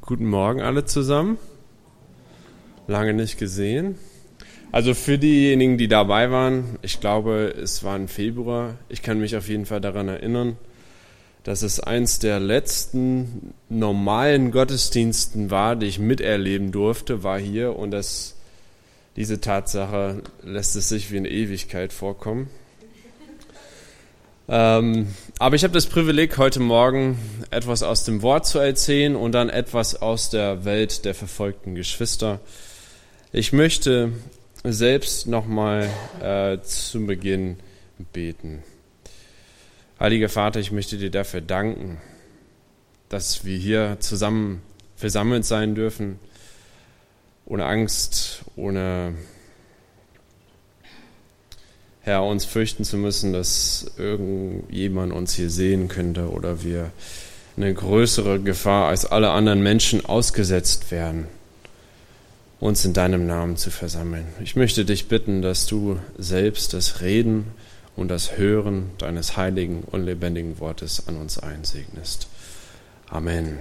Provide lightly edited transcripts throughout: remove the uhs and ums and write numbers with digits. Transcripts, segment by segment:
Guten Morgen alle zusammen. Lange nicht gesehen. Also für diejenigen, die dabei waren, ich glaube, es war im Februar. Ich kann mich auf jeden Fall daran erinnern, dass es eins der letzten normalen Gottesdiensten war, die ich miterleben durfte, war hier. Und diese Tatsache lässt es sich wie eine Ewigkeit vorkommen. Aber ich habe das Privileg, heute Morgen etwas aus dem Wort zu erzählen und dann etwas aus der Welt der verfolgten Geschwister. Ich möchte selbst nochmal zu Beginn beten. Heiliger Vater, ich möchte dir dafür danken, dass wir hier zusammen versammelt sein dürfen, ohne Angst, ohne Herr, uns fürchten zu müssen, dass irgendjemand uns hier sehen könnte oder wir eine größere Gefahr als alle anderen Menschen ausgesetzt werden, uns in deinem Namen zu versammeln. Ich möchte dich bitten, dass du selbst das Reden und das Hören deines heiligen und lebendigen Wortes an uns einsegnest. Amen.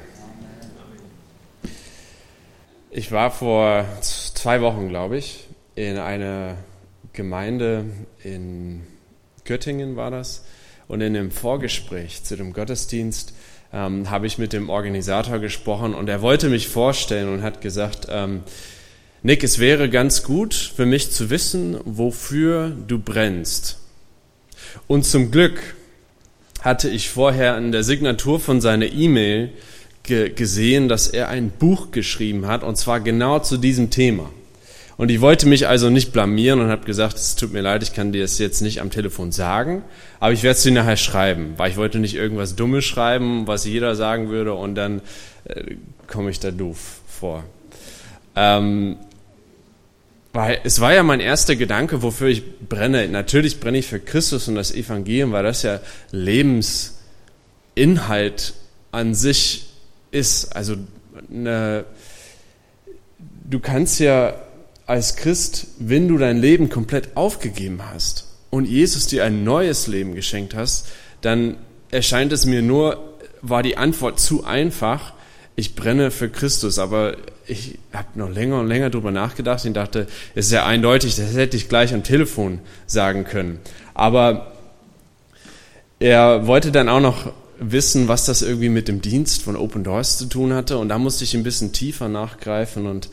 Ich war vor 2 Wochen, glaube ich, in einer Gemeinde in Göttingen war das. Und in dem Vorgespräch zu dem Gottesdienst habe ich mit dem Organisator gesprochen und er wollte mich vorstellen und hat gesagt, Nick, es wäre ganz gut für mich zu wissen, wofür du brennst. Und zum Glück hatte ich vorher in der Signatur von seiner E-Mail gesehen, dass er ein Buch geschrieben hat, und zwar genau zu diesem Thema. Und ich wollte mich also nicht blamieren und habe gesagt, es tut mir leid, ich kann dir das jetzt nicht am Telefon sagen, aber ich werde es dir nachher schreiben, weil ich wollte nicht irgendwas Dummes schreiben, was jeder sagen würde, und dann komme ich da doof vor. Weil es war ja mein erster Gedanke, wofür ich brenne. Natürlich brenne ich für Christus und das Evangelium, weil das ja Lebensinhalt an sich ist. Also du kannst ja als Christ, wenn du dein Leben komplett aufgegeben hast und Jesus dir ein neues Leben geschenkt hast, dann erscheint es mir war die Antwort zu einfach, ich brenne für Christus. Aber ich habe noch länger und länger drüber nachgedacht und dachte, es ist ja eindeutig, das hätte ich gleich am Telefon sagen können. Aber er wollte dann auch noch wissen, was das irgendwie mit dem Dienst von Open Doors zu tun hatte, und da musste ich ein bisschen tiefer nachgreifen und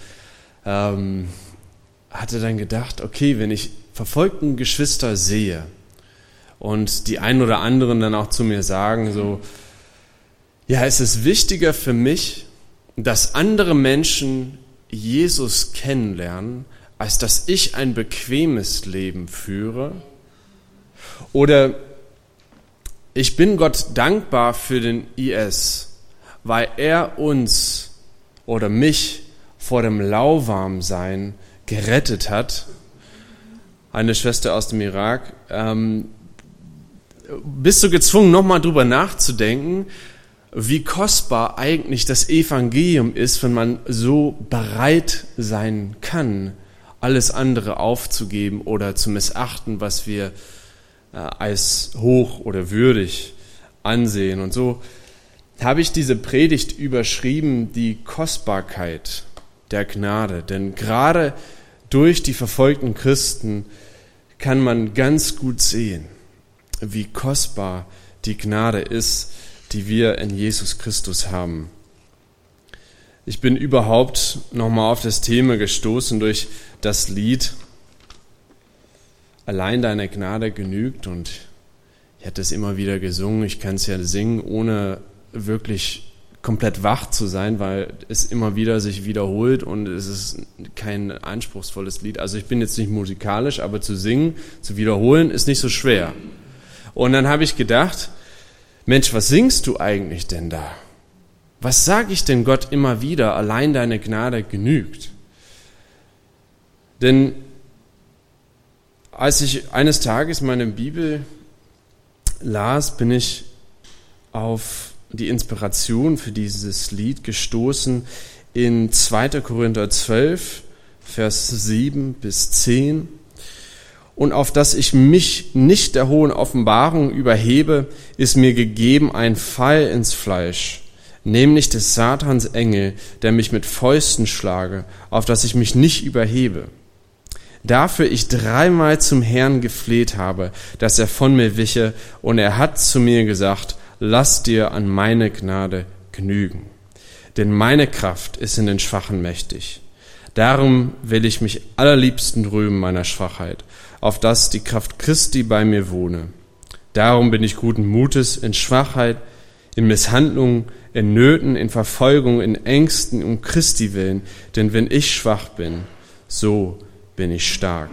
hatte dann gedacht, okay, wenn ich verfolgten Geschwister sehe und die einen oder anderen dann auch zu mir sagen, so, ja, es ist wichtiger für mich, dass andere Menschen Jesus kennenlernen, als dass ich ein bequemes Leben führe. Oder ich bin Gott dankbar für den IS, weil er uns oder mich vor dem Lauwarmsein gerettet hat. Eine Schwester aus dem Irak. Bist du gezwungen, nochmal drüber nachzudenken, wie kostbar eigentlich das Evangelium ist, wenn man so bereit sein kann, alles andere aufzugeben oder zu missachten, was wir als hoch oder würdig ansehen. Und so habe ich diese Predigt überschrieben, die Kostbarkeit der Gnade. Denn gerade durch die verfolgten Christen kann man ganz gut sehen, wie kostbar die Gnade ist, die wir in Jesus Christus haben. Ich bin überhaupt nochmal auf das Thema gestoßen durch das Lied Allein deine Gnade genügt, und ich hatte es immer wieder gesungen. Ich kann es ja singen, ohne wirklich komplett wach zu sein, weil es immer wieder sich wiederholt und es ist kein anspruchsvolles Lied. Also ich bin jetzt nicht musikalisch, aber zu singen, zu wiederholen ist nicht so schwer. Und dann habe ich gedacht, Mensch, was singst du eigentlich denn da? Was sage ich denn Gott immer wieder? Allein deine Gnade genügt. Denn als ich eines Tages meine Bibel las, bin ich auf die Inspiration für dieses Lied gestoßen in 2. Korinther 12, Vers 7 bis 10. Und auf dass ich mich nicht der hohen Offenbarung überhebe, ist mir gegeben ein Pfeil ins Fleisch, nämlich des Satans Engel, der mich mit Fäusten schlage, auf dass ich mich nicht überhebe. Dafür ich 3-mal zum Herrn gefleht habe, dass er von mir wiche, und er hat zu mir gesagt, lass dir an meine Gnade genügen. Denn meine Kraft ist in den Schwachen mächtig. Darum will ich mich allerliebsten rühmen meiner Schwachheit, auf dass die Kraft Christi bei mir wohne. Darum bin ich guten Mutes in Schwachheit, in Misshandlungen, in Nöten, in Verfolgung, in Ängsten um Christi willen. Denn wenn ich schwach bin, so bin ich stark.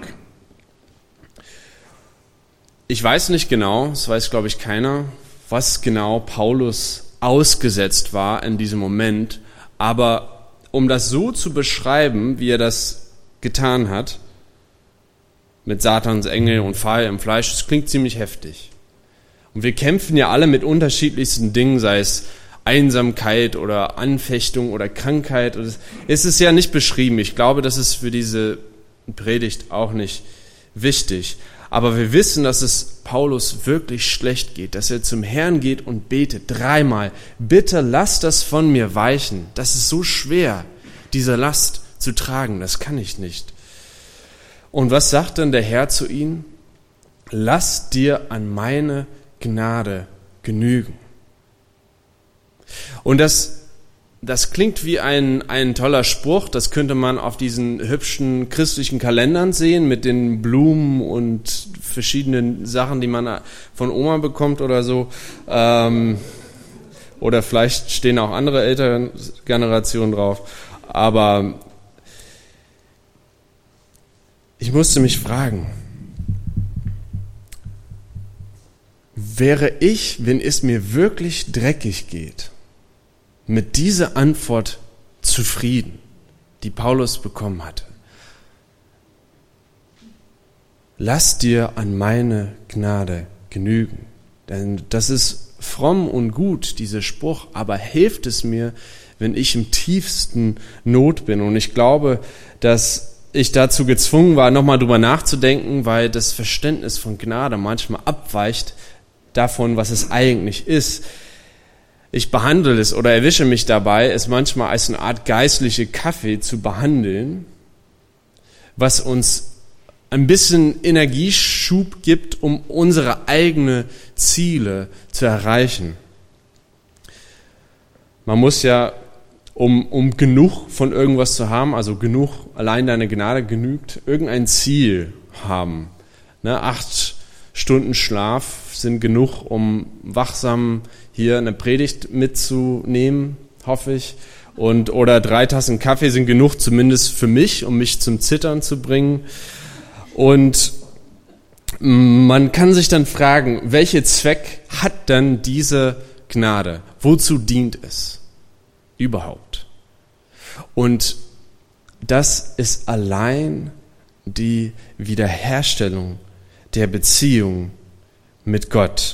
Ich weiß nicht genau, das weiß glaube ich keiner, was genau Paulus ausgesetzt war in diesem Moment, aber um das so zu beschreiben, wie er das getan hat, mit Satans Engel und Pfahl im Fleisch, das klingt ziemlich heftig. Und wir kämpfen ja alle mit unterschiedlichsten Dingen, sei es Einsamkeit oder Anfechtung oder Krankheit. Es ist ja nicht beschrieben. Ich glaube, das ist für diese Predigt auch nicht wichtig. Aber wir wissen, dass es Paulus wirklich schlecht geht, dass er zum Herrn geht und betet 3-mal. Bitte lass das von mir weichen. Das ist so schwer, diese Last zu tragen. Das kann ich nicht. Und was sagt dann der Herr zu ihm? Lass dir an meine Gnade genügen. Und das klingt wie ein toller Spruch, das könnte man auf diesen hübschen christlichen Kalendern sehen, mit den Blumen und verschiedenen Sachen, die man von Oma bekommt oder so. Oder vielleicht stehen auch andere ältere Generationen drauf. Aber ich musste mich fragen, wäre ich, wenn es mir wirklich dreckig geht, mit dieser Antwort zufrieden, die Paulus bekommen hatte? Lass dir an meine Gnade genügen. Denn das ist fromm und gut, dieser Spruch, aber hilft es mir, wenn ich im tiefsten Not bin? Und ich glaube, dass ich dazu gezwungen war, nochmal drüber nachzudenken, weil das Verständnis von Gnade manchmal abweicht davon, was es eigentlich ist. Ich behandle es oder erwische mich dabei, es manchmal als eine Art geistliche Kaffee zu behandeln, was uns ein bisschen Energieschub gibt, um unsere eigenen Ziele zu erreichen. Man muss ja, um genug von irgendwas zu haben, also genug, allein deine Gnade genügt, irgendein Ziel haben. 8 Stunden Schlaf sind genug, um wachsam hier eine Predigt mitzunehmen, hoffe ich. Oder 3 Tassen Kaffee sind genug, zumindest für mich, um mich zum Zittern zu bringen. Und man kann sich dann fragen, welchen Zweck hat dann diese Gnade? Wozu dient es überhaupt? Und das ist allein die Wiederherstellung der Beziehung mit Gott.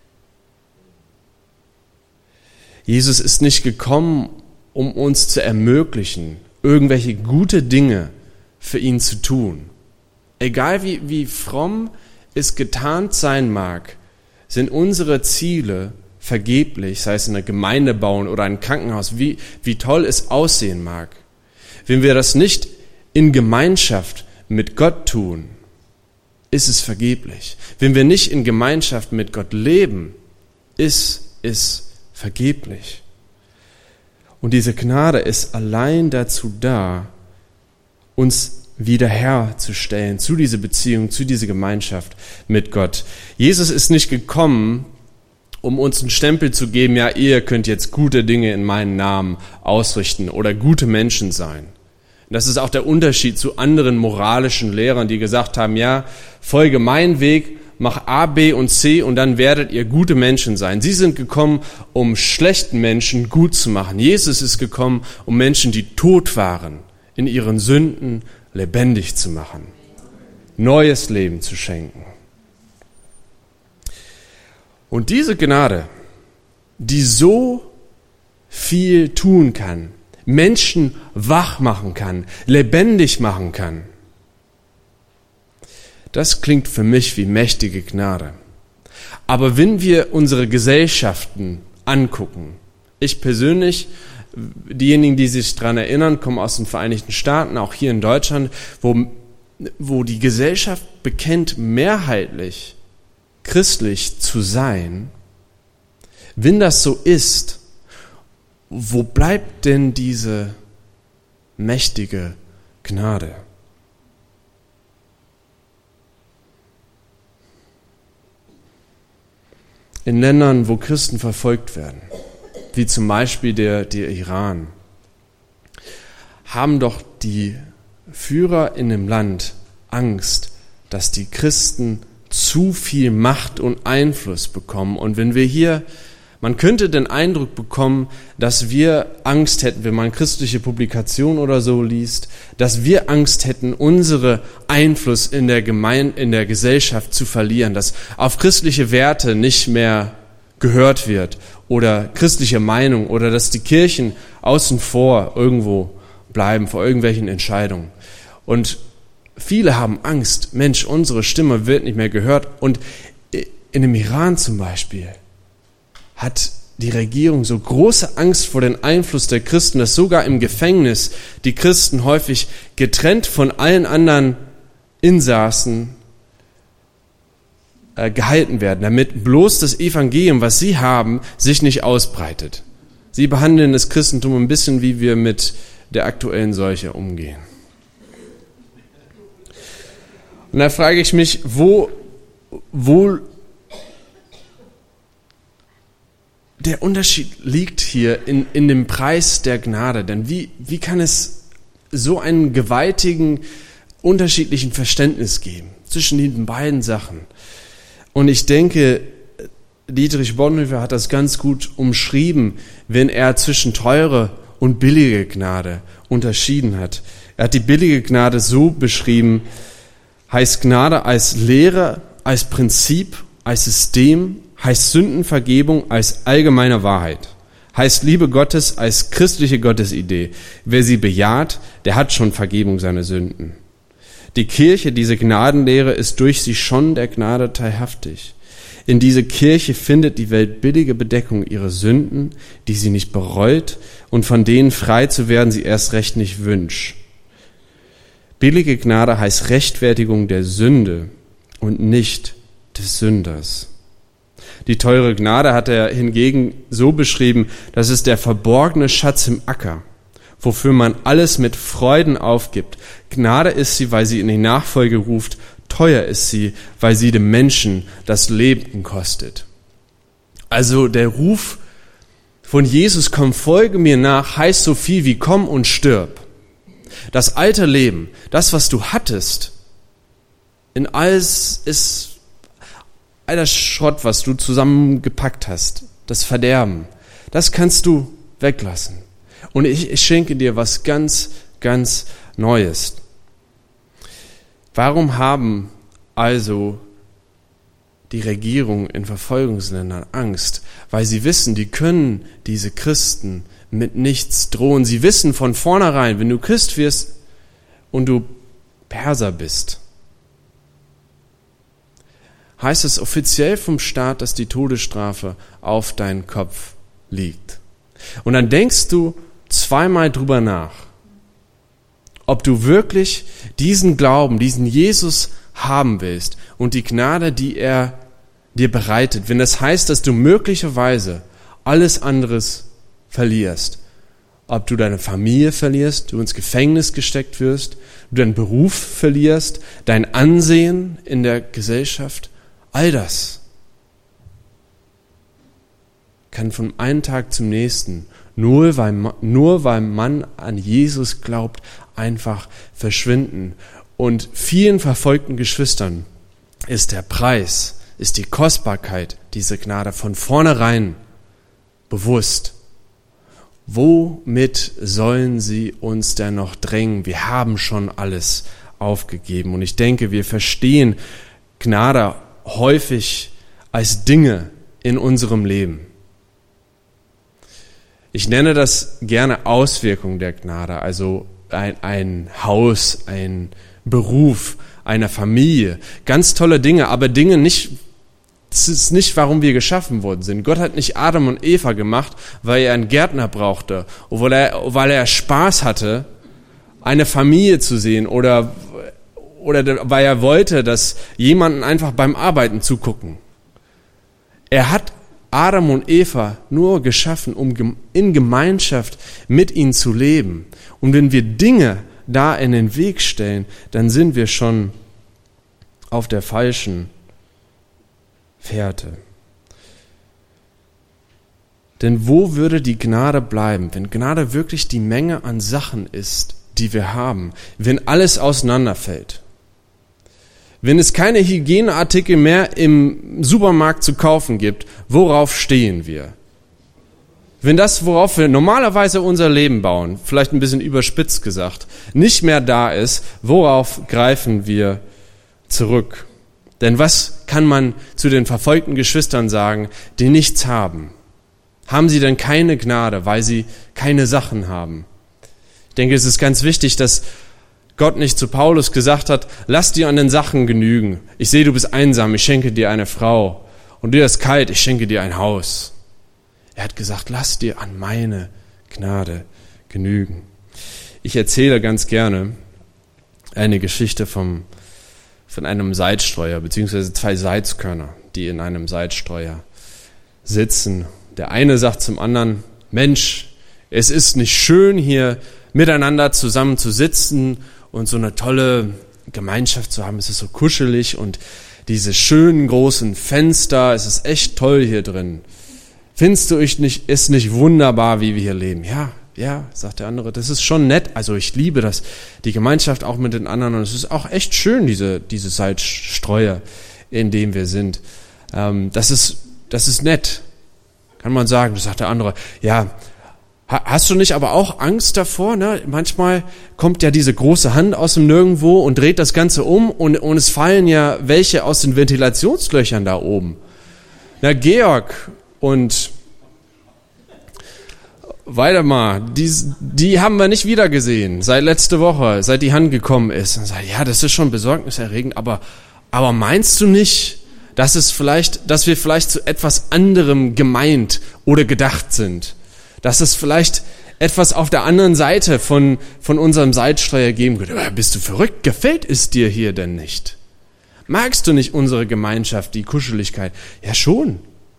Jesus ist nicht gekommen, um uns zu ermöglichen, irgendwelche gute Dinge für ihn zu tun. Egal wie fromm es getarnt sein mag, sind unsere Ziele vergeblich, sei es in einer Gemeinde bauen oder ein Krankenhaus, wie toll es aussehen mag. Wenn wir das nicht in Gemeinschaft mit Gott tun, ist es vergeblich. Wenn wir nicht in Gemeinschaft mit Gott leben, ist es vergeblich. Und diese Gnade ist allein dazu da, uns wiederherzustellen zu dieser Beziehung, zu dieser Gemeinschaft mit Gott. Jesus ist nicht gekommen, um uns einen Stempel zu geben, ja, ihr könnt jetzt gute Dinge in meinem Namen ausrichten oder gute Menschen sein. Das ist auch der Unterschied zu anderen moralischen Lehrern, die gesagt haben, ja, folge meinen Weg, mach A, B und C und dann werdet ihr gute Menschen sein. Sie sind gekommen, um schlechten Menschen gut zu machen. Jesus ist gekommen, um Menschen, die tot waren, in ihren Sünden lebendig zu machen, neues Leben zu schenken. Und diese Gnade, die so viel tun kann, Menschen wach machen kann, lebendig machen kann, das klingt für mich wie mächtige Gnade. Aber wenn wir unsere Gesellschaften angucken, Ich persönlich, diejenigen, die sich daran erinnern, kommen aus den Vereinigten Staaten, auch hier in Deutschland, wo die Gesellschaft bekennt, mehrheitlich christlich zu sein. Wenn das so ist, wo bleibt denn diese mächtige Gnade? In Ländern, wo Christen verfolgt werden, wie zum Beispiel der Iran, haben doch die Führer in dem Land Angst, dass die Christen zu viel Macht und Einfluss bekommen. Und wenn wir hier, man könnte den Eindruck bekommen, dass wir Angst hätten, wenn man christliche Publikationen oder so liest, dass wir Angst hätten, unsere Einfluss in der Gesellschaft zu verlieren, dass auf christliche Werte nicht mehr gehört wird oder christliche Meinung oder dass die Kirchen außen vor irgendwo bleiben vor irgendwelchen Entscheidungen. Und viele haben Angst, Mensch, unsere Stimme wird nicht mehr gehört. Und in dem Iran zum Beispiel hat die Regierung so große Angst vor dem Einfluss der Christen, dass sogar im Gefängnis die Christen häufig getrennt von allen anderen Insassen gehalten werden, damit bloß das Evangelium, was sie haben, sich nicht ausbreitet. Sie behandeln das Christentum ein bisschen, wie wir mit der aktuellen Seuche umgehen. Und da frage ich mich, wo der Unterschied liegt hier in dem Preis der Gnade. Denn wie kann es so einen gewaltigen, unterschiedlichen Verständnis geben zwischen den beiden Sachen? Und ich denke, Dietrich Bonhoeffer hat das ganz gut umschrieben, wenn er zwischen teure und billige Gnade unterschieden hat. Er hat die billige Gnade so beschrieben, heißt Gnade als Lehre, als Prinzip, als System, heißt Sündenvergebung als allgemeine Wahrheit, heißt Liebe Gottes als christliche Gottesidee. Wer sie bejaht, der hat schon Vergebung seiner Sünden. Die Kirche, diese Gnadenlehre, ist durch sie schon der Gnade teilhaftig. In diese Kirche findet die Welt billige Bedeckung ihrer Sünden, die sie nicht bereut und von denen frei zu werden sie erst recht nicht wünscht. Billige Gnade heißt Rechtfertigung der Sünde und nicht des Sünders. Die teure Gnade hat er hingegen so beschrieben, das ist der verborgene Schatz im Acker, wofür man alles mit Freuden aufgibt. Gnade ist sie, weil sie in die Nachfolge ruft. Teuer ist sie, weil sie dem Menschen das Leben kostet. Also der Ruf von Jesus, komm, folge mir nach, heißt so viel wie komm und stirb. Das alte Leben, das, was du hattest, in alles ist all das Schrott, was du zusammengepackt hast, das Verderben, das kannst du weglassen. Und ich schenke dir was ganz, ganz Neues. Warum haben also die Regierungen in Verfolgungsländern Angst? Weil sie wissen, die können diese Christen mit nichts drohen. Sie wissen von vornherein, wenn du Christ wirst und du Perser bist, heißt es offiziell vom Staat, dass die Todesstrafe auf deinen Kopf liegt. Und dann denkst du zweimal drüber nach, ob du wirklich diesen Glauben, diesen Jesus haben willst und die Gnade, die er dir bereitet, wenn das heißt, dass du möglicherweise alles anderes verlierst, ob du deine Familie verlierst, du ins Gefängnis gesteckt wirst, du deinen Beruf verlierst, dein Ansehen in der Gesellschaft, all das kann von einem Tag zum nächsten, nur weil man an Jesus glaubt, einfach verschwinden. Und vielen verfolgten Geschwistern ist der Preis, ist die Kostbarkeit dieser Gnade von vornherein bewusst. Womit sollen sie uns denn noch drängen? Wir haben schon alles aufgegeben. Und ich denke, wir verstehen Gnade häufig als Dinge in unserem Leben. Ich nenne das gerne Auswirkung der Gnade, also ein Haus, ein Beruf, eine Familie, ganz tolle Dinge, aber Dinge nicht, Das ist nicht, warum wir geschaffen worden sind. Gott hat nicht Adam und Eva gemacht, weil er einen Gärtner brauchte, weil er Spaß hatte, eine Familie zu sehen oder weil er wollte, dass jemanden einfach beim Arbeiten zugucken. Er hat Adam und Eva nur geschaffen, um in Gemeinschaft mit ihnen zu leben. Und wenn wir Dinge da in den Weg stellen, dann sind wir schon auf der falschen Fährte. Denn wo würde die Gnade bleiben, wenn Gnade wirklich die Menge an Sachen ist, die wir haben, wenn alles auseinanderfällt? Wenn es keine Hygieneartikel mehr im Supermarkt zu kaufen gibt, worauf stehen wir? Wenn das, worauf wir normalerweise unser Leben bauen, vielleicht ein bisschen überspitzt gesagt, nicht mehr da ist, worauf greifen wir zurück? Denn was kann man zu den verfolgten Geschwistern sagen, die nichts haben? Haben sie denn keine Gnade, weil sie keine Sachen haben? Ich denke, es ist ganz wichtig, dass Gott nicht zu Paulus gesagt hat, lass dir an den Sachen genügen. Ich sehe, du bist einsam, ich schenke dir eine Frau. Und dir ist kalt, ich schenke dir ein Haus. Er hat gesagt, lass dir an meine Gnade genügen. Ich erzähle ganz gerne eine Geschichte von einem Salzstreuer, beziehungsweise 2 Salzkörner, die in einem Salzstreuer sitzen. Der eine sagt zum anderen, Mensch, es ist nicht schön, hier miteinander zusammen zu sitzen und so eine tolle Gemeinschaft zu haben. Es ist so kuschelig und diese schönen großen Fenster, es ist echt toll hier drin. Findest du ist nicht wunderbar, wie wir hier leben? Ja, sagt der andere, das ist schon nett. Also ich liebe das, die Gemeinschaft auch mit den anderen. Und es ist auch echt schön, diese Salzstreuer, in dem wir sind. Das ist nett, kann man sagen. Das sagt der andere, ja, hast du nicht aber auch Angst davor? Ne? Manchmal kommt ja diese große Hand aus dem Nirgendwo und dreht das Ganze um und es fallen ja welche aus den Ventilationslöchern da oben. Na, Georg und weiter mal, die haben wir nicht wieder gesehen, seit letzte Woche, seit die Hand gekommen ist. Und sagt, ja, das ist schon besorgniserregend, aber meinst du nicht, dass wir vielleicht zu etwas anderem gemeint oder gedacht sind? Dass es vielleicht etwas auf der anderen Seite von unserem Salzstreuer geben könnte. Bist du verrückt? Gefällt es dir hier denn nicht? Magst du nicht unsere Gemeinschaft, die Kuscheligkeit? Ja, schon.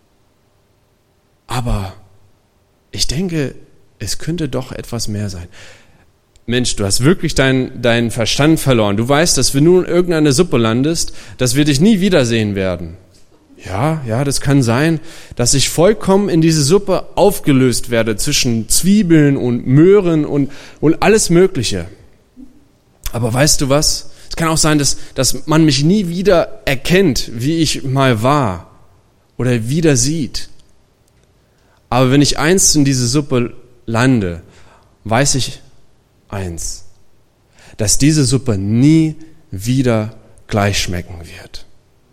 Aber ich denke, es könnte doch etwas mehr sein. Mensch, du hast wirklich deinen Verstand verloren. Du weißt, dass wenn du in irgendeiner Suppe landest, dass wir dich nie wiedersehen werden. Ja, das kann sein, dass ich vollkommen in diese Suppe aufgelöst werde zwischen Zwiebeln und Möhren und alles Mögliche. Aber weißt du was? Es kann auch sein, dass man mich nie wieder erkennt, wie ich mal war oder wieder sieht. Aber wenn ich einst in diese Suppe lande, weiß ich eins, dass diese Suppe nie wieder gleich schmecken wird.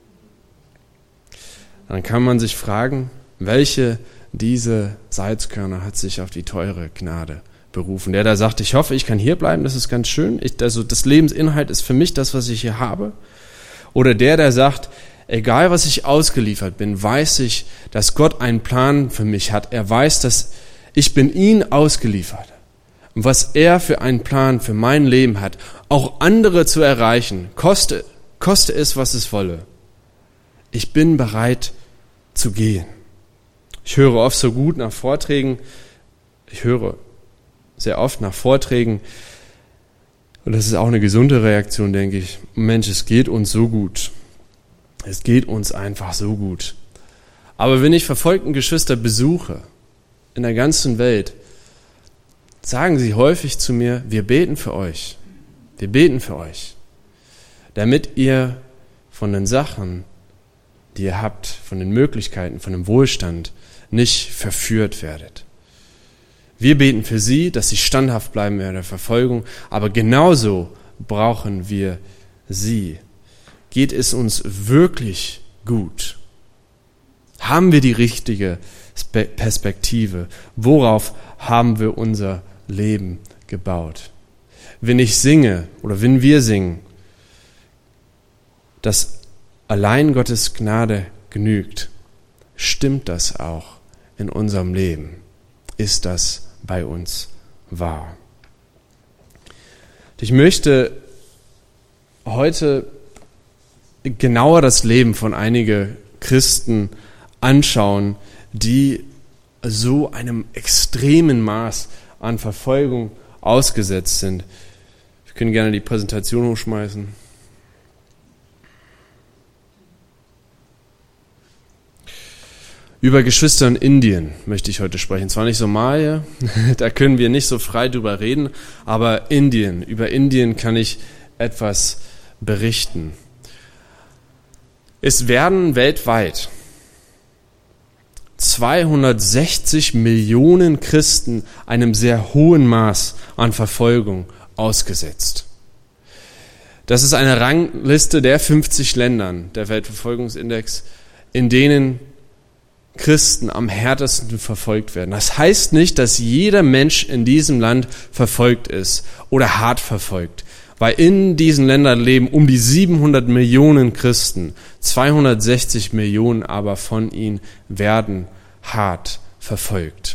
Dann kann man sich fragen, welche diese Salzkörner hat sich auf die teure Gnade berufen? Der da sagt, ich hoffe, ich kann hier bleiben, das ist ganz schön. Also das Lebensinhalt ist für mich das, was ich hier habe. Oder der sagt, egal was ich ausgeliefert bin, weiß ich, dass Gott einen Plan für mich hat. Er weiß, dass ich bin ihm ausgeliefert. Und was er für einen Plan für mein Leben hat, auch andere zu erreichen, koste es, was es wolle. Ich bin bereit zu gehen. Ich höre oft so gut nach Vorträgen. Ich höre sehr oft nach Vorträgen. Und das ist auch eine gesunde Reaktion, denke ich. Mensch, es geht uns so gut. Es geht uns einfach so gut. Aber wenn ich verfolgten Geschwister besuche, in der ganzen Welt, sagen sie häufig zu mir, wir beten für euch. Wir beten für euch. Damit ihr von den Sachen, die ihr habt, von den Möglichkeiten, von dem Wohlstand, nicht verführt werdet. Wir beten für sie, dass sie standhaft bleiben in der Verfolgung, aber genauso brauchen wir sie. Geht es uns wirklich gut? Haben wir die richtige Perspektive? Worauf haben wir unser Leben gebaut? Wenn ich singe oder wenn wir singen, dass allein Gottes Gnade genügt. Stimmt das auch in unserem Leben? Ist das bei uns wahr? Ich möchte heute genauer das Leben von einigen Christen anschauen, die so einem extremen Maß an Verfolgung ausgesetzt sind. Wir können gerne die Präsentation hochschmeißen. Über Geschwister in Indien möchte ich heute sprechen. Zwar nicht Somalia, da können wir nicht so frei drüber reden, aber über Indien kann ich etwas berichten. Es werden weltweit 260 Millionen Christen einem sehr hohen Maß an Verfolgung ausgesetzt. Das ist eine Rangliste der 50 Ländern, der Weltverfolgungsindex, in denen Christen am härtesten verfolgt werden. Das heißt nicht, dass jeder Mensch in diesem Land verfolgt ist oder hart verfolgt, weil in diesen Ländern leben um die 700 Millionen Christen, 260 Millionen aber von ihnen werden hart verfolgt.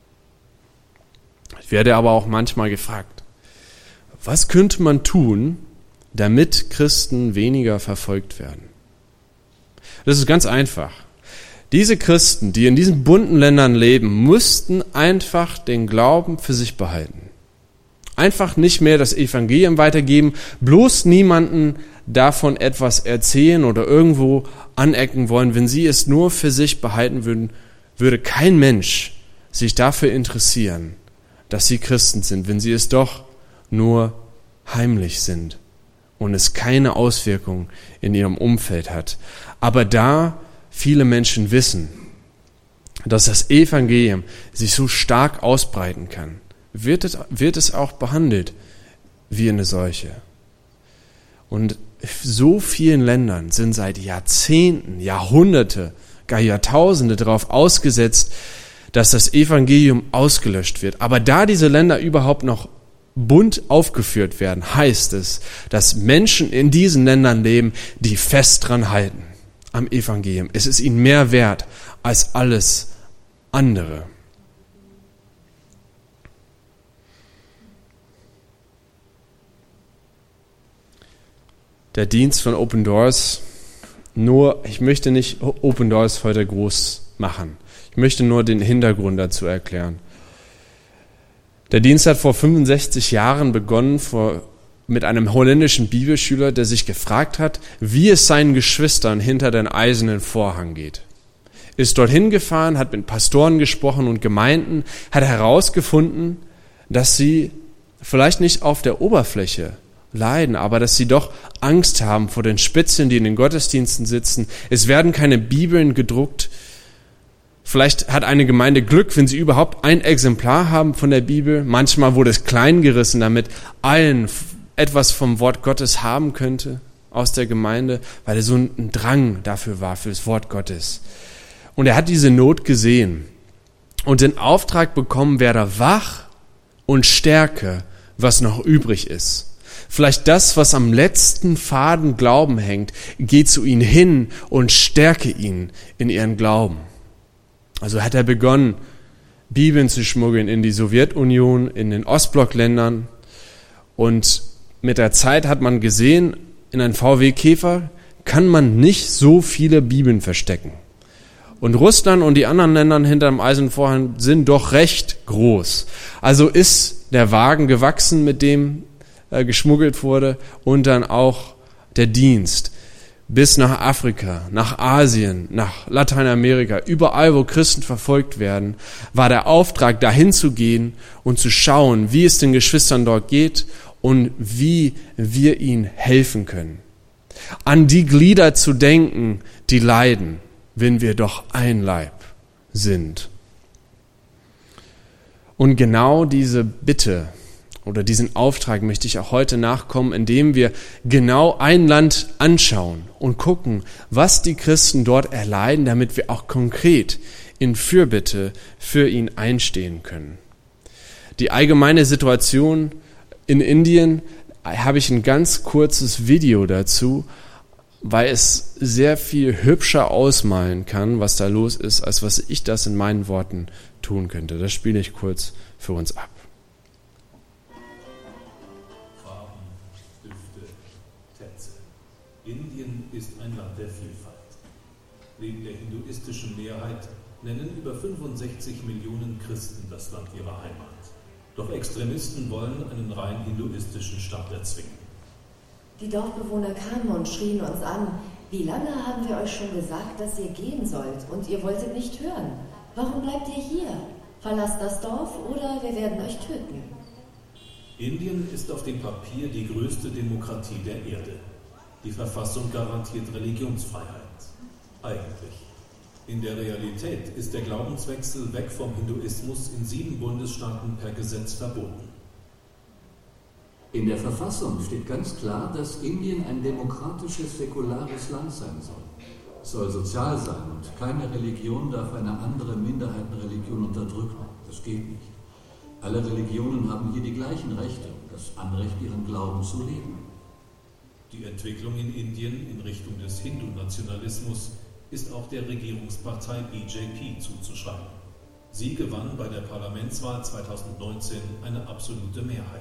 Ich werde aber auch manchmal gefragt, was könnte man tun, damit Christen weniger verfolgt werden? Das ist ganz einfach. Diese Christen, die in diesen bunten Ländern leben, mussten einfach den Glauben für sich behalten. Einfach nicht mehr das Evangelium weitergeben, bloß niemanden davon etwas erzählen oder irgendwo anecken wollen. Wenn sie es nur für sich behalten würden, würde kein Mensch sich dafür interessieren, dass sie Christen sind, wenn sie es doch nur heimlich sind und es keine Auswirkung in ihrem Umfeld hat. Aber da viele Menschen wissen, dass das Evangelium sich so stark ausbreiten kann, wird es auch behandelt wie eine Seuche. Und so vielen Ländern sind seit Jahrzehnten, Jahrhunderte, gar Jahrtausende darauf ausgesetzt, dass das Evangelium ausgelöscht wird. Aber da diese Länder überhaupt noch bunt aufgeführt werden, heißt es, dass Menschen in diesen Ländern leben, die fest dran halten am Evangelium. Es ist ihnen mehr wert als alles andere. Der Dienst von Open Doors, ich möchte nicht Open Doors heute groß machen. Ich möchte nur den Hintergrund dazu erklären. Der Dienst hat vor 65 Jahren begonnen, mit einem holländischen Bibelschüler, der sich gefragt hat, wie es seinen Geschwistern hinter den eisernen Vorhang geht. Ist dorthin gefahren, hat mit Pastoren gesprochen und Gemeinden, hat herausgefunden, dass sie vielleicht nicht auf der Oberfläche leiden, aber dass sie doch Angst haben vor den Spitzeln, die in den Gottesdiensten sitzen. Es werden keine Bibeln gedruckt. Vielleicht hat eine Gemeinde Glück, wenn sie überhaupt ein Exemplar haben von der Bibel. Manchmal wurde es klein gerissen, damit allen etwas vom Wort Gottes haben könnte aus der Gemeinde, weil er so ein Drang dafür war, für das Wort Gottes. Und er hat diese Not gesehen und den Auftrag bekommen, werde wach und stärke, was noch übrig ist. Vielleicht das, was am letzten Faden Glauben hängt, geht zu ihnen hin und stärke ihn in ihren Glauben. Also hat er begonnen, Bibeln zu schmuggeln in die Sowjetunion, in den Ostblockländern. Und mit der Zeit hat man gesehen, in einem VW Käfer kann man nicht so viele Bibeln verstecken. Und Russland und die anderen Länder hinter dem Eisernen Vorhang sind doch recht groß. Also ist der Wagen gewachsen, mit dem geschmuggelt wurde, und dann auch der Dienst bis nach Afrika, nach Asien, nach Lateinamerika, überall, wo Christen verfolgt werden, war der Auftrag, dahin zu gehen und zu schauen, wie es den Geschwistern dort geht und wie wir ihnen helfen können. An die Glieder zu denken, die leiden, wenn wir doch ein Leib sind. Und genau diese Bitte oder diesen Auftrag möchte ich auch heute nachkommen, indem wir genau ein Land anschauen und gucken, was die Christen dort erleiden, damit wir auch konkret in Fürbitte für ihn einstehen können. Die allgemeine Situation in Indien habe ich ein ganz kurzes Video dazu, weil es sehr viel hübscher ausmalen kann, was da los ist, als was ich das in meinen Worten tun könnte. Das spiele ich kurz für uns ab. Farben, Düfte, Tänze. Indien ist ein Land der Vielfalt. Neben der hinduistischen Mehrheit nennen über 65 Millionen Christen das Land ihre Heimat. Doch Extremisten wollen einen rein hinduistischen Staat erzwingen. Die Dorfbewohner kamen und schrien uns an: Wie lange haben wir euch schon gesagt, dass ihr gehen sollt und ihr wolltet nicht hören? Warum bleibt ihr hier? Verlasst das Dorf oder wir werden euch töten. Indien ist auf dem Papier die größte Demokratie der Erde. Die Verfassung garantiert Religionsfreiheit. Eigentlich. In der Realität ist der Glaubenswechsel weg vom Hinduismus in 7 Bundesstaaten per Gesetz verboten. In der Verfassung steht ganz klar, dass Indien ein demokratisches, säkulares Land sein soll. Es soll sozial sein und keine Religion darf eine andere Minderheitenreligion unterdrücken. Das geht nicht. Alle Religionen haben hier die gleichen Rechte und das Anrecht, ihren Glauben zu leben. Die Entwicklung in Indien in Richtung des Hindu-Nationalismus ist auch der Regierungspartei BJP zuzuschreiben. Sie gewann bei der Parlamentswahl 2019 eine absolute Mehrheit.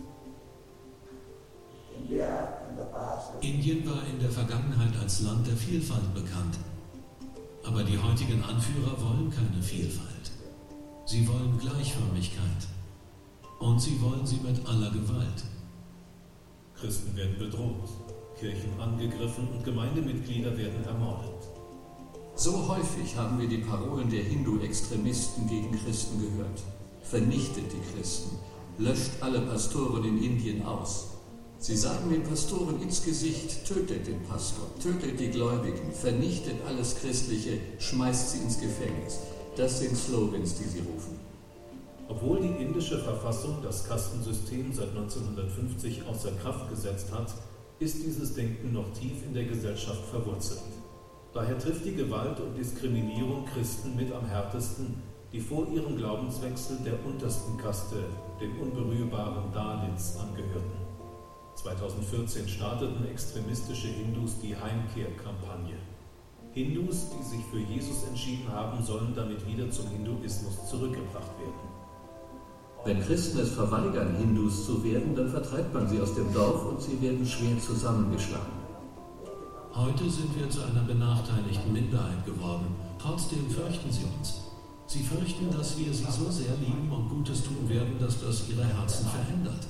Indien war in der Vergangenheit als Land der Vielfalt bekannt. Aber die heutigen Anführer wollen keine Vielfalt. Sie wollen Gleichförmigkeit. Und sie wollen sie mit aller Gewalt. Christen werden bedroht, Kirchen angegriffen und Gemeindemitglieder werden ermordet. So häufig haben wir die Parolen der Hindu-Extremisten gegen Christen gehört. Vernichtet die Christen, löscht alle Pastoren in Indien aus. Sie sagen den Pastoren ins Gesicht: Tötet den Pastor, tötet die Gläubigen, vernichtet alles Christliche, schmeißt sie ins Gefängnis. Das sind Slogans, die sie rufen. Obwohl die indische Verfassung das Kastensystem seit 1950 außer Kraft gesetzt hat, ist dieses Denken noch tief in der Gesellschaft verwurzelt. Daher trifft die Gewalt und Diskriminierung Christen mit am härtesten, die vor ihrem Glaubenswechsel der untersten Kaste, den unberührbaren Dalits, angehörten. 2014 starteten extremistische Hindus die Heimkehrkampagne. Hindus, die sich für Jesus entschieden haben, sollen damit wieder zum Hinduismus zurückgebracht werden. Wenn Christen es verweigern, Hindus zu werden, dann vertreibt man sie aus dem Dorf und sie werden schwer zusammengeschlagen. Heute sind wir zu einer benachteiligten Minderheit geworden. Trotzdem fürchten sie uns. Sie fürchten, dass wir sie so sehr lieben und Gutes tun werden, dass das ihre Herzen verändert.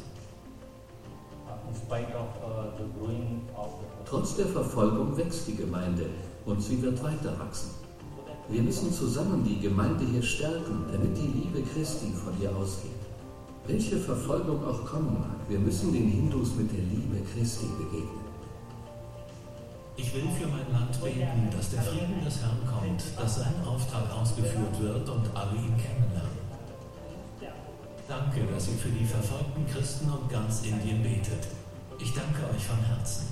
Trotz der Verfolgung wächst die Gemeinde und sie wird weiter wachsen. Wir müssen zusammen die Gemeinde hier stärken, damit die Liebe Christi von ihr ausgeht. Welche Verfolgung auch kommen mag, wir müssen den Hindus mit der Liebe Christi begegnen. Ich will für mein Land beten, dass der Frieden des Herrn kommt, dass sein Auftrag ausgeführt wird und alle ihn kennenlernen. Danke, dass ihr für die verfolgten Christen und ganz Indien betet. Ich danke euch von Herzen.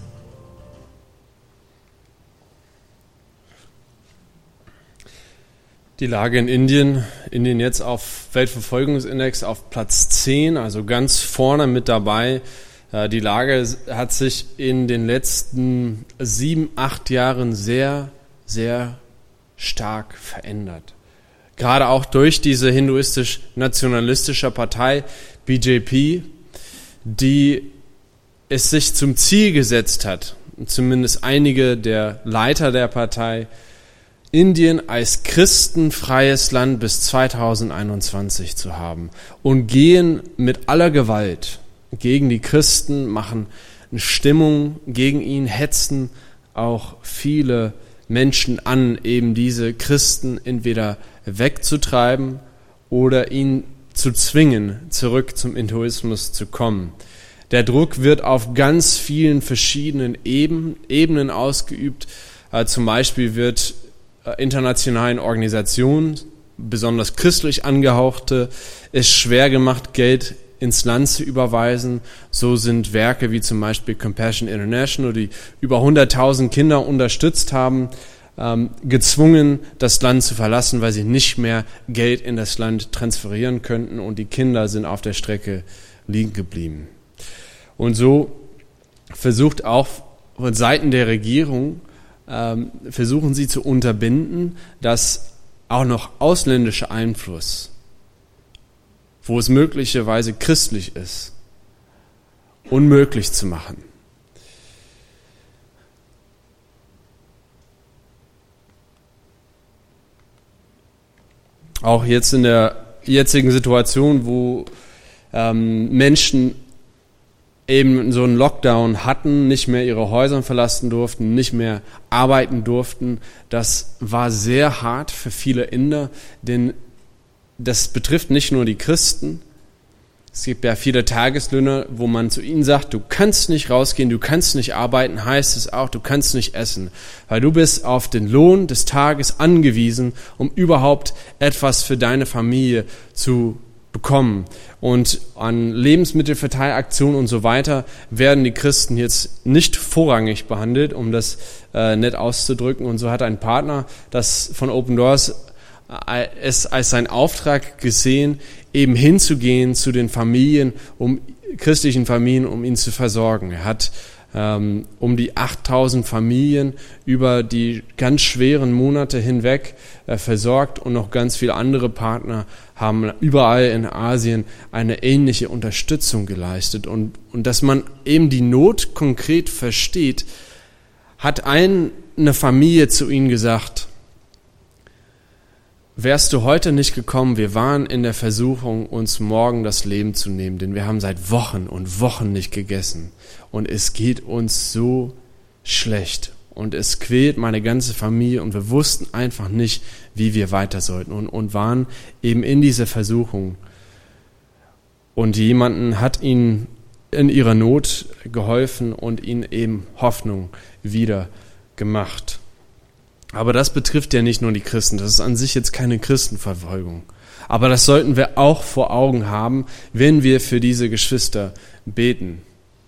Die Lage in Indien jetzt auf Weltverfolgungsindex auf Platz 10, also ganz vorne mit dabei. Die Lage hat sich in den letzten 7-8 Jahren sehr, sehr stark verändert. Gerade auch durch diese hinduistisch-nationalistische Partei BJP, die es sich zum Ziel gesetzt hat, zumindest einige der Leiter der Partei, Indien als christenfreies Land bis 2021 zu haben und gehen mit aller Gewalt gegen die Christen, machen eine Stimmung gegen ihn, hetzen auch viele Menschen an, eben diese Christen entweder wegzutreiben oder ihn zu zwingen, zurück zum Hinduismus zu kommen. Der Druck wird auf ganz vielen verschiedenen Ebenen ausgeübt. Zum Beispiel wird internationalen Organisationen, besonders christlich angehauchte, es schwer gemacht, Geld ins Land zu überweisen. So sind Werke wie zum Beispiel Compassion International, die über 100.000 Kinder unterstützt haben, gezwungen, das Land zu verlassen, weil sie nicht mehr Geld in das Land transferieren könnten und die Kinder sind auf der Strecke liegen geblieben. Und so versucht auch von Seiten der Regierung versuchen sie zu unterbinden, dass auch noch ausländischer Einfluss, wo es möglicherweise christlich ist, unmöglich zu machen. Auch jetzt in der jetzigen Situation, wo Menschen eben so einen Lockdown hatten, nicht mehr ihre Häuser verlassen durften, nicht mehr arbeiten durften, das war sehr hart für viele Inder, denn das betrifft nicht nur die Christen. Es gibt ja viele Tageslöhner, wo man zu ihnen sagt, du kannst nicht rausgehen, du kannst nicht arbeiten, heißt es auch, du kannst nicht essen, weil du bist auf den Lohn des Tages angewiesen, um überhaupt etwas für deine Familie zu bekommen. Und an Lebensmittelverteilaktionen und so weiter werden die Christen jetzt nicht vorrangig behandelt, um das nett auszudrücken. Und so hat ein Partner das von Open Doors es als seinen Auftrag gesehen, eben hinzugehen zu den Familien, christlichen Familien, um ihn zu versorgen. Er hat um die 8000 Familien über die ganz schweren Monate hinweg versorgt und noch ganz viele andere Partner haben überall in Asien eine ähnliche Unterstützung geleistet. Und dass man eben die Not konkret versteht, hat eine Familie zu ihnen gesagt, wärst du heute nicht gekommen, wir waren in der Versuchung, uns morgen das Leben zu nehmen, denn wir haben seit Wochen und Wochen nicht gegessen und es geht uns so schlecht und es quält meine ganze Familie und wir wussten einfach nicht, wie wir weiter sollten und waren eben in dieser Versuchung. Und jemanden hat ihnen in ihrer Not geholfen und ihnen eben Hoffnung wieder gemacht. Aber das betrifft ja nicht nur die Christen, das ist an sich jetzt keine Christenverfolgung. Aber das sollten wir auch vor Augen haben, wenn wir für diese Geschwister beten.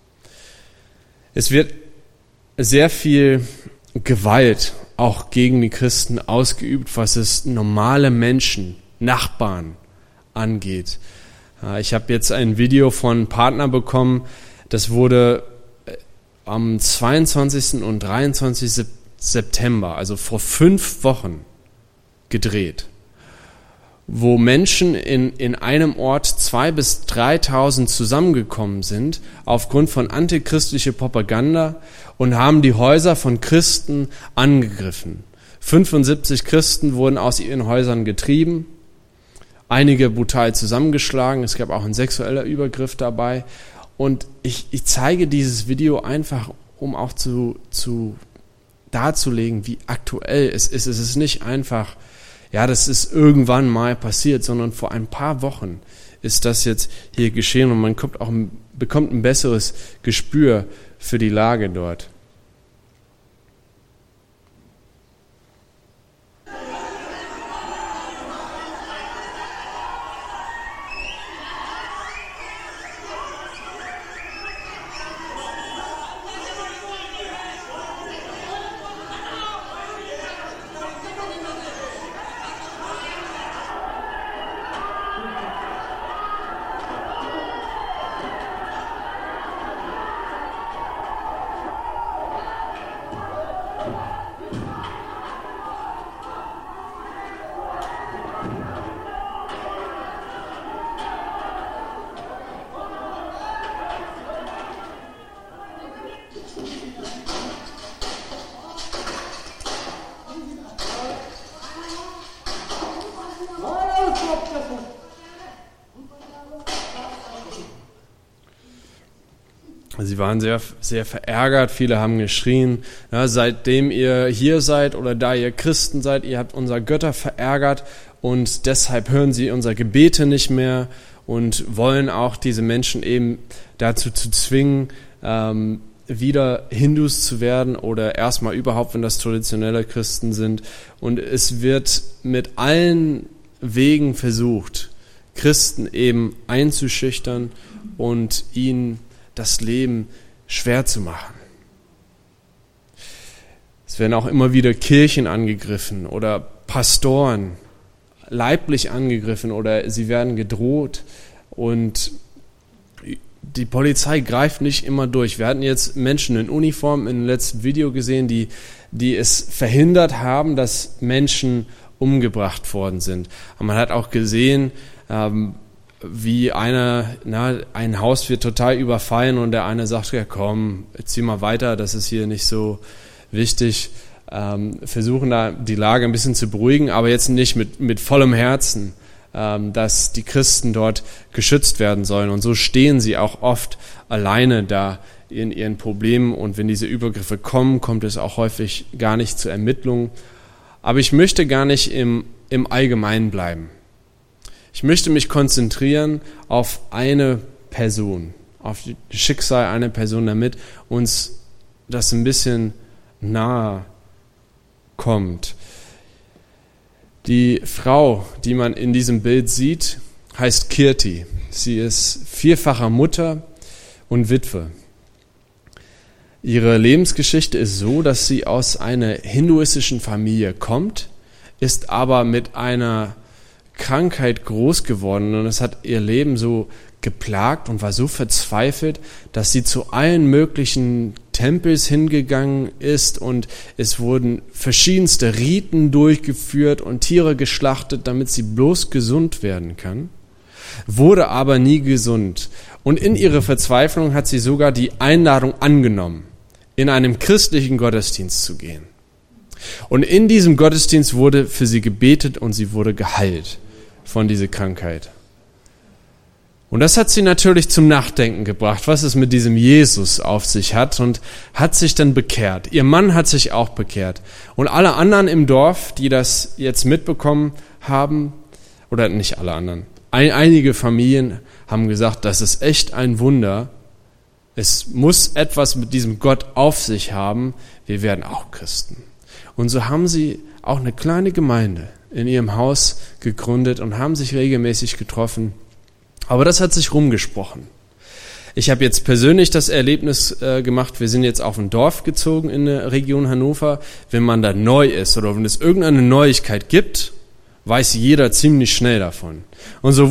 Es wird sehr viel Gewalt auch gegen die Christen ausgeübt, was es normale Menschen, Nachbarn angeht. Ich habe jetzt ein Video von einem Partner bekommen, das wurde am 22. und 23. September, also vor 5 Wochen, gedreht, wo Menschen in einem Ort 2.000 bis 3.000 zusammengekommen sind aufgrund von antichristlicher Propaganda und haben die Häuser von Christen angegriffen. 75 Christen wurden aus ihren Häusern getrieben, einige brutal zusammengeschlagen, es gab auch ein sexueller Übergriff dabei. Und ich zeige dieses Video einfach, um auch darzulegen, wie aktuell es ist. Es ist nicht einfach, ja, das ist irgendwann mal passiert, sondern vor ein paar Wochen ist das jetzt hier geschehen und man bekommt ein besseres Gespür für die Lage dort. Sie waren sehr, sehr verärgert, viele haben geschrien, ja, seitdem ihr hier seid oder da ihr Christen seid, ihr habt unsere Götter verärgert und deshalb hören sie unsere Gebete nicht mehr und wollen auch diese Menschen eben dazu zu zwingen, wieder Hindus zu werden oder erstmal überhaupt, wenn das traditionelle Christen sind. Und es wird mit allen Wegen versucht, Christen eben einzuschüchtern und ihnen das Leben schwer zu machen. Es werden auch immer wieder Kirchen angegriffen oder Pastoren leiblich angegriffen oder sie werden gedroht und die Polizei greift nicht immer durch. Wir hatten jetzt Menschen in Uniform in dem letzten Video gesehen, die es verhindert haben, dass Menschen umgebracht worden sind. Und man hat auch gesehen, wie ein Haus wird total überfallen und der eine sagt, ja komm, zieh mal weiter, das ist hier nicht so wichtig. Versuchen da die Lage ein bisschen zu beruhigen, aber jetzt nicht mit vollem Herzen, dass die Christen dort geschützt werden sollen. Und so stehen sie auch oft alleine da in ihren Problemen. Und wenn diese Übergriffe kommen, kommt es auch häufig gar nicht zu Ermittlungen. Aber ich möchte gar nicht im Allgemeinen bleiben. Ich möchte mich konzentrieren auf eine Person, auf das Schicksal einer Person, damit uns das ein bisschen nahe kommt. Die Frau, die man in diesem Bild sieht, heißt Kirti. Sie ist vierfacher Mutter und Witwe. Ihre Lebensgeschichte ist so, dass sie aus einer hinduistischen Familie kommt, ist aber mit einer Krankheit groß geworden und es hat ihr Leben so geplagt und war so verzweifelt, dass sie zu allen möglichen Tempels hingegangen ist und es wurden verschiedenste Riten durchgeführt und Tiere geschlachtet, damit sie bloß gesund werden kann, wurde aber nie gesund. Und in ihrer Verzweiflung hat sie sogar die Einladung angenommen, in einem christlichen Gottesdienst zu gehen. Und in diesem Gottesdienst wurde für sie gebetet und sie wurde geheilt von dieser Krankheit. Und das hat sie natürlich zum Nachdenken gebracht, was es mit diesem Jesus auf sich hat und hat sich dann bekehrt. Ihr Mann hat sich auch bekehrt. Und alle anderen im Dorf, die das jetzt mitbekommen haben, oder nicht alle anderen, einige Familien haben gesagt, das ist echt ein Wunder. Es muss etwas mit diesem Gott auf sich haben. Wir werden auch Christen. Und so haben sie auch eine kleine Gemeinde in ihrem Haus gegründet und haben sich regelmäßig getroffen. Aber das hat sich rumgesprochen. Ich habe jetzt persönlich das Erlebnis gemacht, wir sind jetzt auf ein Dorf gezogen in der Region Hannover. Wenn man da neu ist oder wenn es irgendeine Neuigkeit gibt, weiß jeder ziemlich schnell davon. Und so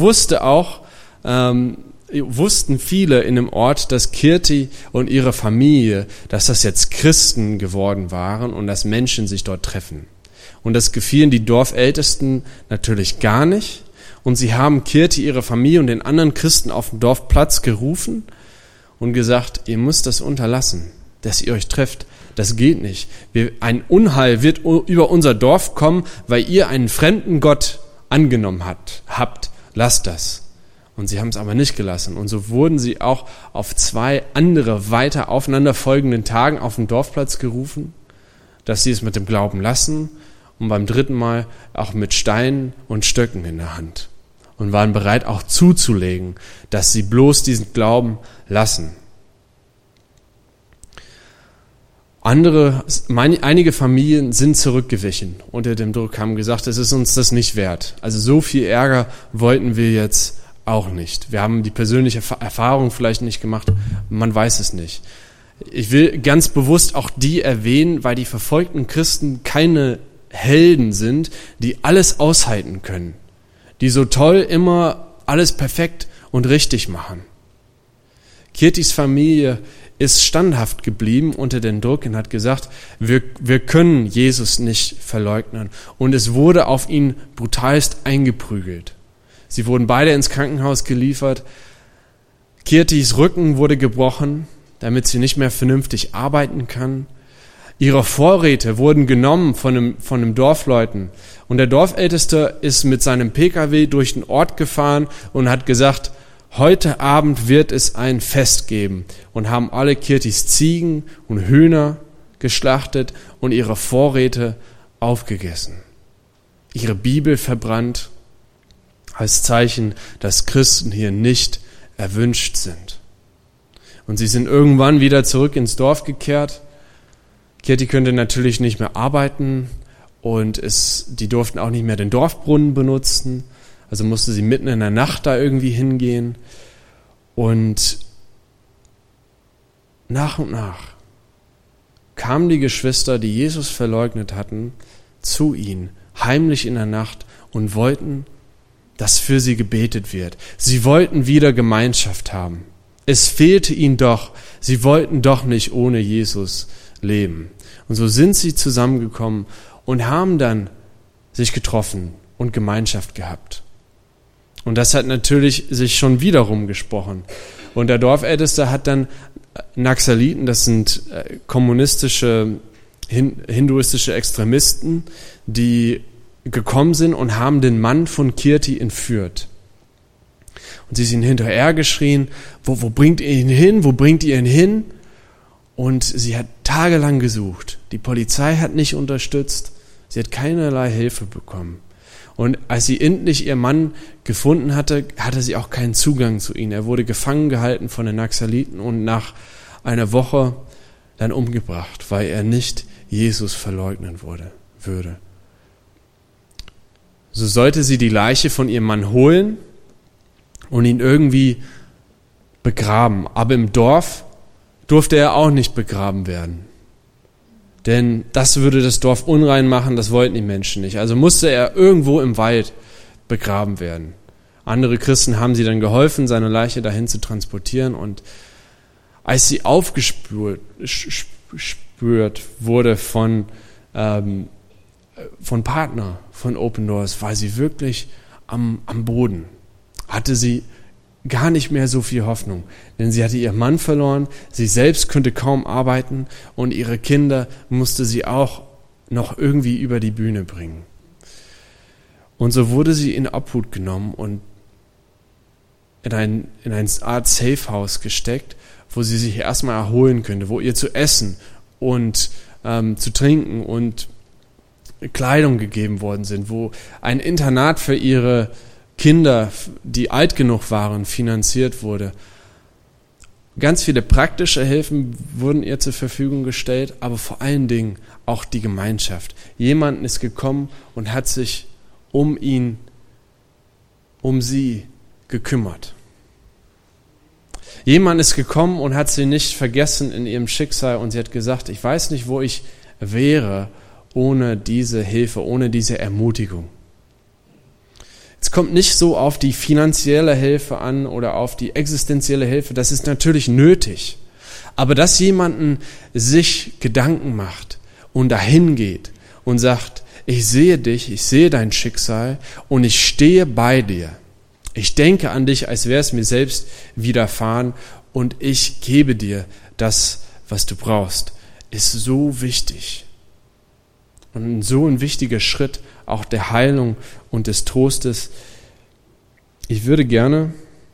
wussten viele in dem Ort, dass Kirti und ihre Familie, dass das jetzt Christen geworden waren und dass Menschen sich dort treffen. Und das gefielen die Dorfältesten natürlich gar nicht. Und sie haben Kirti, ihre Familie und den anderen Christen auf dem Dorfplatz gerufen und gesagt, ihr müsst das unterlassen, dass ihr euch trefft. Das geht nicht. Ein Unheil wird über unser Dorf kommen, weil ihr einen fremden Gott angenommen habt. Lasst das. Und sie haben es aber nicht gelassen. Und so wurden sie auch auf 2 andere weiter aufeinanderfolgenden Tagen auf den Dorfplatz gerufen, dass sie es mit dem Glauben lassen und beim 3. Mal auch mit Steinen und Stöcken in der Hand. Und waren bereit auch zuzulegen, dass sie bloß diesen Glauben lassen. Einige Familien sind zurückgewichen unter dem Druck, haben gesagt, es ist uns das nicht wert. Also so viel Ärger wollten wir jetzt auch nicht. Wir haben die persönliche Erfahrung vielleicht nicht gemacht, man weiß es nicht. Ich will ganz bewusst auch die erwähnen, weil die verfolgten Christen keine Helden sind, die alles aushalten können, die so toll immer alles perfekt und richtig machen. Kirtis Familie ist standhaft geblieben unter dem Druck und hat gesagt, wir können Jesus nicht verleugnen. Und es wurde auf ihn brutalst eingeprügelt. Sie wurden beide ins Krankenhaus geliefert. Kirtis Rücken wurde gebrochen, damit sie nicht mehr vernünftig arbeiten kann. Ihre Vorräte wurden genommen von einem Dorfleuten. Und der Dorfälteste ist mit seinem PKW durch den Ort gefahren und hat gesagt, heute Abend wird es ein Fest geben. Und haben alle Kirtis Ziegen und Hühner geschlachtet und ihre Vorräte aufgegessen. Ihre Bibel verbrannt, als Zeichen, dass Christen hier nicht erwünscht sind. Und sie sind irgendwann wieder zurück ins Dorf gekehrt. Kirti könnte natürlich nicht mehr arbeiten und die durften auch nicht mehr den Dorfbrunnen benutzen. Also musste sie mitten in der Nacht da irgendwie hingehen. Und nach und nach kamen die Geschwister, die Jesus verleugnet hatten, zu ihnen, heimlich in der Nacht und wollten, dass für sie gebetet wird. Sie wollten wieder Gemeinschaft haben. Es fehlte ihnen doch. Sie wollten doch nicht ohne Jesus leben. Und so sind sie zusammengekommen und haben dann sich getroffen und Gemeinschaft gehabt. Und das hat natürlich sich schon wieder rumgesprochen. Und der Dorfälteste hat dann Naxaliten, das sind kommunistische, hinduistische Extremisten, die gekommen sind und haben den Mann von Kirti entführt. Und sie sind hinterher geschrien, wo bringt ihr ihn hin, wo bringt ihr ihn hin? Und sie hat tagelang gesucht. Die Polizei hat nicht unterstützt, sie hat keinerlei Hilfe bekommen. Und als sie endlich ihr Mann gefunden hatte, hatte sie auch keinen Zugang zu ihm. Er wurde gefangen gehalten von den Naxaliten und nach einer Woche dann umgebracht, weil er nicht Jesus verleugnen würde. So sollte sie die Leiche von ihrem Mann holen und ihn irgendwie begraben. Aber im Dorf durfte er auch nicht begraben werden. Denn das würde das Dorf unrein machen, das wollten die Menschen nicht. Also musste er irgendwo im Wald begraben werden. Andere Christen haben sie dann geholfen, seine Leiche dahin zu transportieren. Und als sie aufgespürt wurde von Partner von Open Doors, war sie wirklich am Boden. Hatte sie gar nicht mehr so viel Hoffnung, denn sie hatte ihren Mann verloren, sie selbst konnte kaum arbeiten und ihre Kinder musste sie auch noch irgendwie über die Bühne bringen. Und so wurde sie in Obhut genommen und in eine Art Safehouse gesteckt, wo sie sich erstmal erholen könnte, wo ihr zu essen und zu trinken und Kleidung gegeben worden sind, wo ein Internat für ihre Kinder, die alt genug waren, finanziert wurde. Ganz viele praktische Hilfen wurden ihr zur Verfügung gestellt, aber vor allen Dingen auch die Gemeinschaft. Jemand ist gekommen und hat sich um sie gekümmert. Jemand ist gekommen und hat sie nicht vergessen in ihrem Schicksal und sie hat gesagt, ich weiß nicht, wo ich wäre ohne diese Hilfe, ohne diese Ermutigung. Es kommt nicht so auf die finanzielle Hilfe an oder auf die existenzielle Hilfe, das ist natürlich nötig. Aber dass jemanden sich Gedanken macht und dahin geht und sagt, ich sehe dich, ich sehe dein Schicksal und ich stehe bei dir. Ich denke an dich, als wäre es mir selbst widerfahren und ich gebe dir das, was du brauchst, ist so wichtig. Und so ein wichtiger Schritt auch der Heilung und des Trostes. Ich würde gerne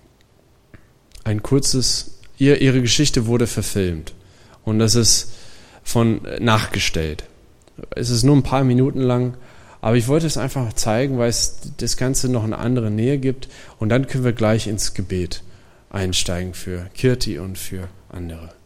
ihre Geschichte wurde verfilmt und das ist nachgestellt. Es ist nur ein paar Minuten lang, aber ich wollte es einfach zeigen, weil es das Ganze noch eine andere Nähe gibt und dann können wir gleich ins Gebet einsteigen für Kirti und für andere.